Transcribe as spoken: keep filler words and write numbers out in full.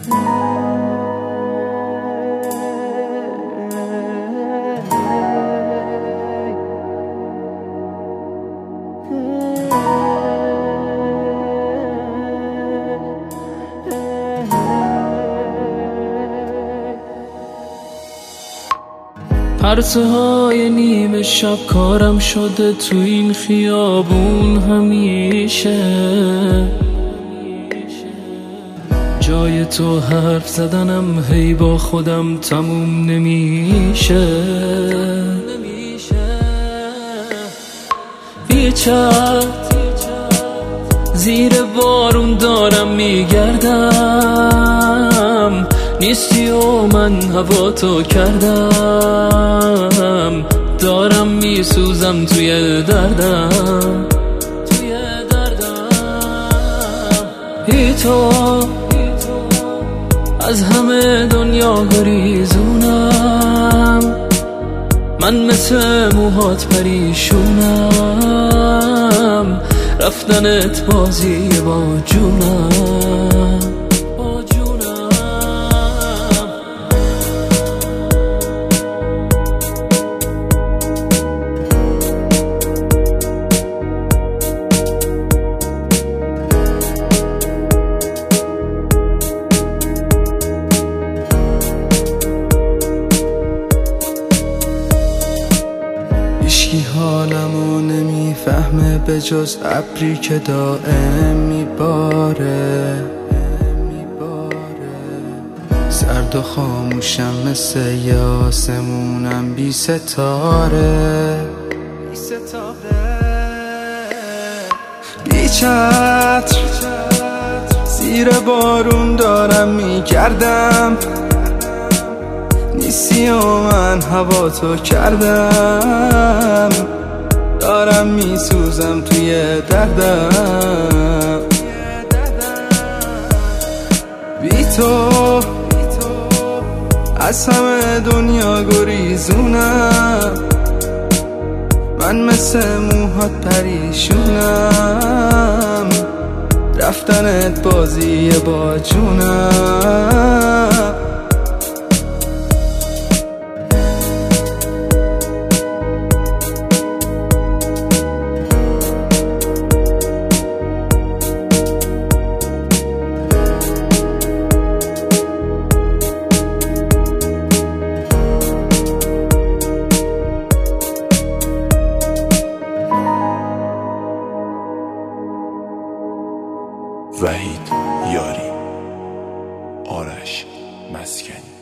پرسه های نیمه شب کارم شده تو این خیابون همیشه. جای تو حرف زدنم هی با خودم تموم نمیشه. یه چت زیر بارون دارم میگردم، نیستی و من هوا تو کردم. دارم میسوزم توی دردم، توی دردم. ای تو از همه دنیا گریزونم، من مثل موهات پریشونم. رفتنت بازی با جونم. هیچکی حالمو نمیفهمه به جز ابری که دائم میباره. سرد و خاموشم مثل یه آسمونم بی ستاره. بی چتر زیر بارون دارم میگردم، نیستی و من هوا تو کردم. دارم میسوزم توی دردم. بی تو از همه دنیا گریزونم، من مثل موهات پریشونم. رفتنت بازی با جونم. وحید یاری، آرش مسکنی.